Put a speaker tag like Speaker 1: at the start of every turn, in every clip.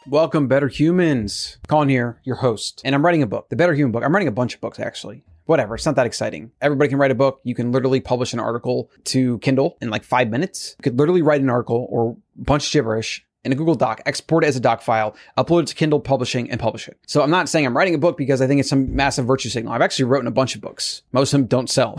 Speaker 1: Welcome, Better Humans. Colin here, your host. And I'm writing a book, the Better Human book. I'm writing a bunch of books, actually. Whatever, it's not that exciting. Everybody can write a book. You can literally publish an article to Kindle in like 5 minutes. You could literally write an article or a bunch of gibberish in a Google Doc, export it as a doc file, upload it to Kindle Publishing, and publish it. So I'm not saying I'm writing a book because I think it's some massive virtue signal. I've actually written a bunch of books. Most of them don't sell.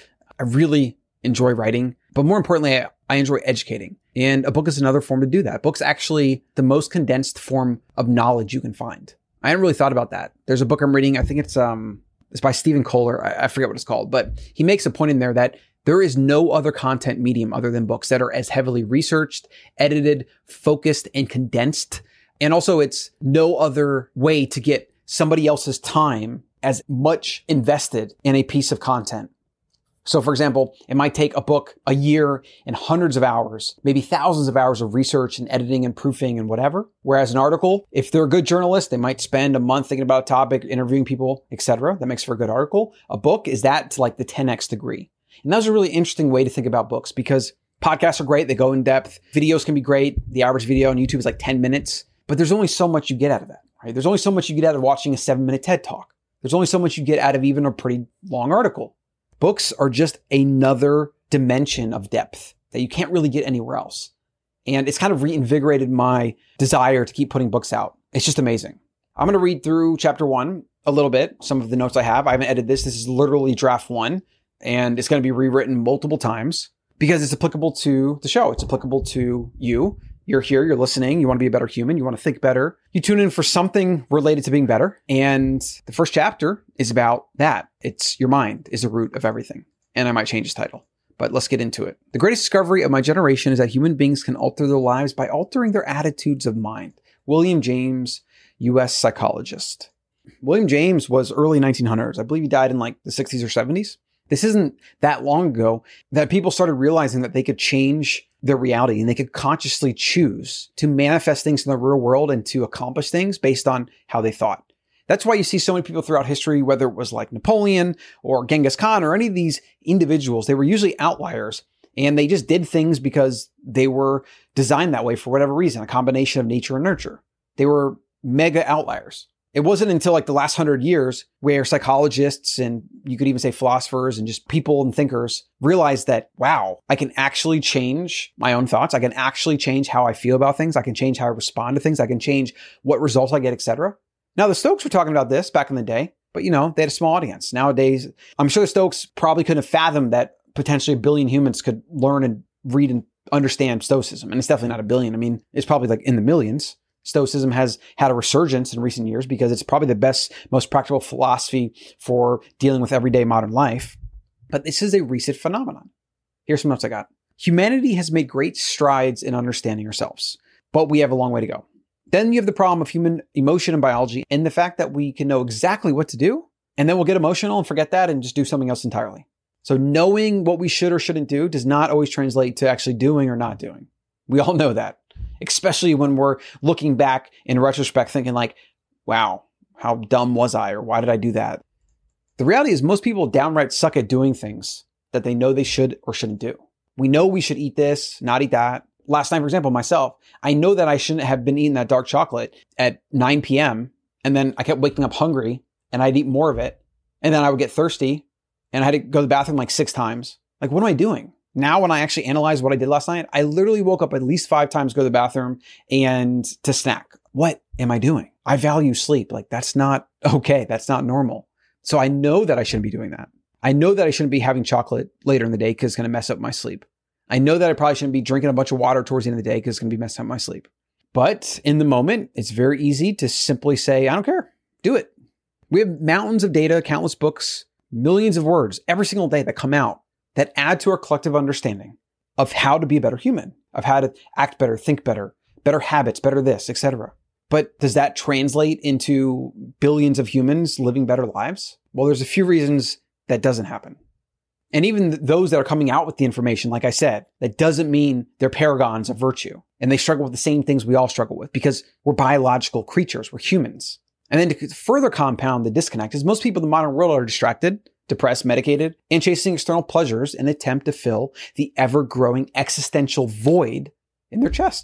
Speaker 1: I really enjoy writing, but more importantly, I enjoy educating. And a book is another form to do that. Book's actually the most condensed form of knowledge you can find. I hadn't really thought about that. There's a book I'm reading. I think it's by Stephen Kohler. I forget what it's called, but he makes a point in there that there is no other content medium other than books that are as heavily researched, edited, focused, and condensed. And also it's no other way to get somebody else's time as much invested in a piece of content. So for example, it might take a book a year and hundreds of hours, maybe thousands of hours of research and editing and proofing and whatever. Whereas an article, if they're a good journalist, they might spend a month thinking about a topic, interviewing people, etc. That makes for a good article. A book is that to like the 10x degree. And that was a really interesting way to think about books because podcasts are great. They go in depth. Videos can be great. The average video on YouTube is like 10 minutes, but there's only so much you get out of that, right? There's only so much you get out of watching a 7-minute TED Talk. There's only so much you get out of even a pretty long article. Books are just another dimension of depth that you can't really get anywhere else. And it's kind of reinvigorated my desire to keep putting books out. It's just amazing. I'm going to read through chapter 1 a little bit, some of the notes I have. I haven't edited this. This is literally draft 1, and it's going to be rewritten multiple times because it's applicable to the show. It's applicable to you. You're here, you're listening, you want to be a better human, you want to think better. You tune in for something related to being better. And the first chapter is about that. It's your mind is the root of everything. And I might change its title, but let's get into it. The greatest discovery of my generation is that human beings can alter their lives by altering their attitudes of mind. William James, US psychologist. William James was early 1900s. I believe he died in like the 60s or 70s. This isn't that long ago that people started realizing that they could change their reality and they could consciously choose to manifest things in the real world and to accomplish things based on how they thought. That's why you see so many people throughout history, whether it was like Napoleon or Genghis Khan or any of these individuals, they were usually outliers and they just did things because they were designed that way for whatever reason, a combination of nature and nurture. They were mega outliers. It wasn't until like the last 100 years where psychologists and you could even say philosophers and just people and thinkers realized that, wow, I can actually change my own thoughts. I can actually change how I feel about things. I can change how I respond to things. I can change what results I get, etc. Now, the Stoics were talking about this back in the day, but they had a small audience. Nowadays, I'm sure the Stoics probably couldn't have fathomed that potentially 1 billion humans could learn and read and understand Stoicism. And it's definitely not 1 billion. I mean, it's probably like in the millions. Stoicism has had a resurgence in recent years because it's probably the best, most practical philosophy for dealing with everyday modern life. But this is a recent phenomenon. Here's some notes I got. Humanity has made great strides in understanding ourselves, but we have a long way to go. Then you have the problem of human emotion and biology and the fact that we can know exactly what to do, and then we'll get emotional and forget that and just do something else entirely. So knowing what we should or shouldn't do does not always translate to actually doing or not doing. We all know that. Especially when we're looking back in retrospect thinking like, wow, how dumb was I? Or why did I do that? The reality is most people downright suck at doing things that they know they should or shouldn't do. We know we should eat this, not eat that. Last night, for example, myself, I know that I shouldn't have been eating that dark chocolate at 9 p.m. And then I kept waking up hungry and I'd eat more of it. And then I would get thirsty and I had to go to the bathroom like 6 times. Like, what am I doing? Now, when I actually analyze what I did last night, I literally woke up at least 5 times to go to the bathroom and to snack. What am I doing? I value sleep. Like, that's not okay. That's not normal. So I know that I shouldn't be doing that. I know that I shouldn't be having chocolate later in the day because it's going to mess up my sleep. I know that I probably shouldn't be drinking a bunch of water towards the end of the day because it's going to be messing up my sleep. But in the moment, it's very easy to simply say, I don't care. Do it. We have mountains of data, countless books, millions of words every single day that come out that add to our collective understanding of how to be a better human, of how to act better, think better, better habits, better this, etc. But does that translate into billions of humans living better lives? Well, there's a few reasons that doesn't happen. And even those that are coming out with the information, like I said, that doesn't mean they're paragons of virtue. And they struggle with the same things we all struggle with because we're biological creatures, we're humans. And then to further compound the disconnect is most people in the modern world are distracted, depressed, medicated, and chasing external pleasures in an attempt to fill the ever-growing existential void in their chest.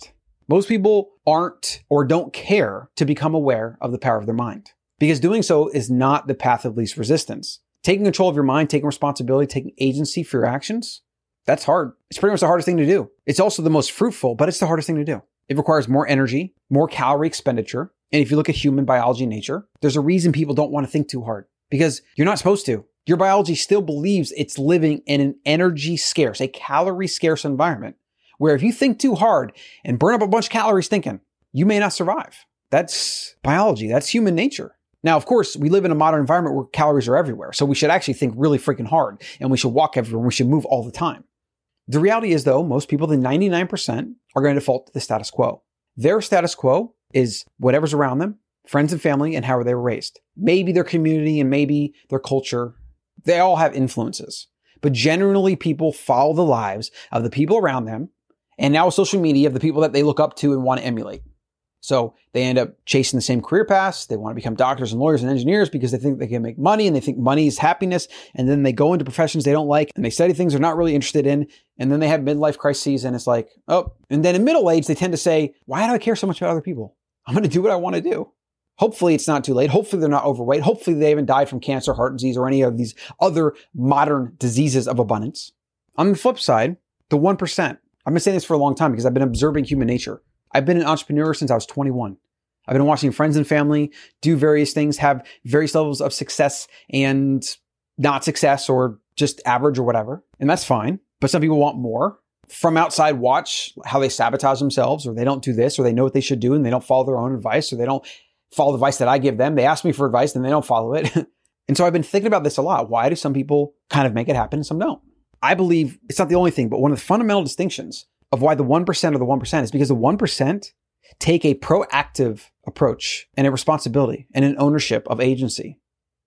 Speaker 1: Most people aren't or don't care to become aware of the power of their mind, because doing so is not the path of least resistance. Taking control of your mind, taking responsibility, taking agency for your actions, that's hard. It's pretty much the hardest thing to do. It's also the most fruitful, but it's the hardest thing to do. It requires more energy, more calorie expenditure. And if you look at human biology and nature, there's a reason people don't want to think too hard, because you're not supposed to. Your biology still believes it's living in an energy scarce, a calorie scarce environment, where if you think too hard and burn up a bunch of calories thinking, you may not survive. That's biology. That's human nature. Now, of course, we live in a modern environment where calories are everywhere. So we should actually think really freaking hard, and we should walk everywhere, and we should move all the time. The reality is, though, most people, the 99%, are going to default to the status quo. Their status quo is whatever's around them, friends and family, and how they were raised. Maybe their community and maybe their culture. They all have influences. But generally, people follow the lives of the people around them, and now with social media, of the people that they look up to and want to emulate. So they end up chasing the same career paths. They want to become doctors and lawyers and engineers because they think they can make money, and they think money is happiness. And then they go into professions they don't like, and they study things they're not really interested in. And then they have midlife crises, and it's like, oh. And then in middle age, they tend to say, why do I care so much about other people? I'm going to do what I want to do. Hopefully it's not too late. Hopefully they're not overweight. Hopefully they haven't died from cancer, heart disease, or any of these other modern diseases of abundance. On the flip side, the 1%. I've been saying this for a long time because I've been observing human nature. I've been an entrepreneur since I was 21. I've been watching friends and family do various things, have various levels of success and not success, or just average or whatever. And that's fine. But some people want more. From outside, watch how they sabotage themselves, or they don't do this, or they know what they should do and they don't follow their own advice, or they don't follow the advice that I give them. They ask me for advice and they don't follow it. And so I've been thinking about this a lot. Why do some people kind of make it happen and some don't? I believe it's not the only thing, but one of the fundamental distinctions of why the 1% are the 1% is because the 1% take a proactive approach and a responsibility and an ownership of agency.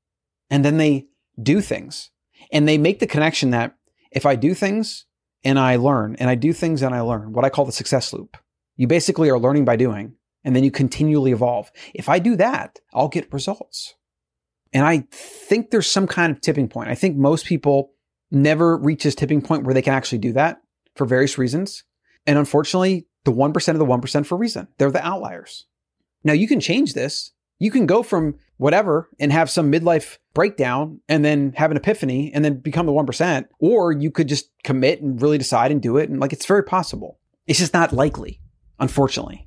Speaker 1: And then they do things, and they make the connection that if I do things and I learn, and I do things and I learn, what I call the success loop. You basically are learning by doing, and then you continually evolve. If I do that, I'll get results. And I think there's some kind of tipping point. I think most people never reach this tipping point where they can actually do that for various reasons. And unfortunately, the 1% of the 1% for a reason. They're the outliers. Now, you can change this. You can go from whatever and have some midlife breakdown and then have an epiphany and then become the 1%. Or you could just commit and really decide and do it. And it's very possible. It's just not likely, unfortunately.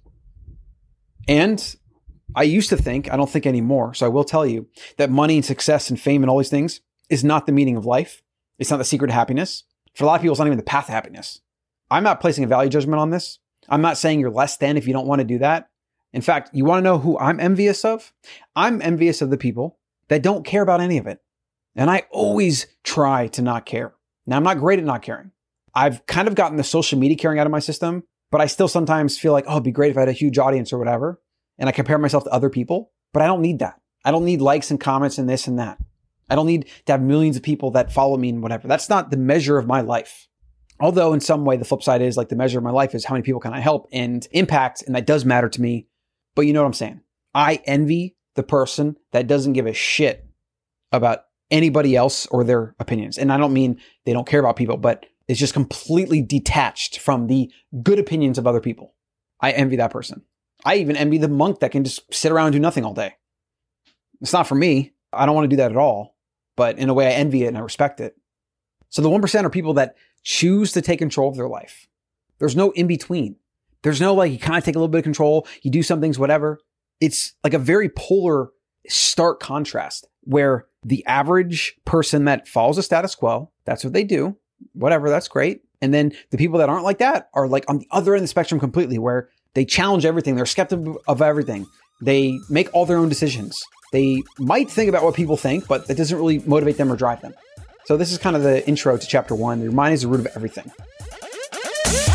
Speaker 1: And I used to think, I don't think anymore, so I will tell you that money and success and fame and all these things is not the meaning of life. It's not the secret to happiness. For a lot of people, it's not even the path to happiness. I'm not placing a value judgment on this. I'm not saying you're less than if you don't want to do that. In fact, you want to know who I'm envious of? I'm envious of the people that don't care about any of it. And I always try to not care. Now, I'm not great at not caring. I've kind of gotten the social media caring out of my system, but I still sometimes feel like, oh, it'd be great if I had a huge audience or whatever. And I compare myself to other people, but I don't need that. I don't need likes and comments and this and that. I don't need to have millions of people that follow me and whatever. That's not the measure of my life. Although in some way, the flip side is the measure of my life is how many people can I help and impact. And that does matter to me. But you know what I'm saying? I envy the person that doesn't give a shit about anybody else or their opinions. And I don't mean they don't care about people, but it's just completely detached from the good opinions of other people. I envy that person. I even envy the monk that can just sit around and do nothing all day. It's not for me. I don't want to do that at all. But in a way, I envy it and I respect it. So the 1% are people that choose to take control of their life. There's no in between. There's no you kind of take a little bit of control. You do some things, whatever. It's like a very polar, stark contrast where the average person that follows the status quo, that's what they do. Whatever, that's great. And then the people that aren't like that are on the other end of the spectrum completely, where they challenge everything. They're skeptical of everything. They make all their own decisions. They might think about what people think, but that doesn't really motivate them or drive them. So this is kind of the intro to chapter 1. Your mind is the root of everything.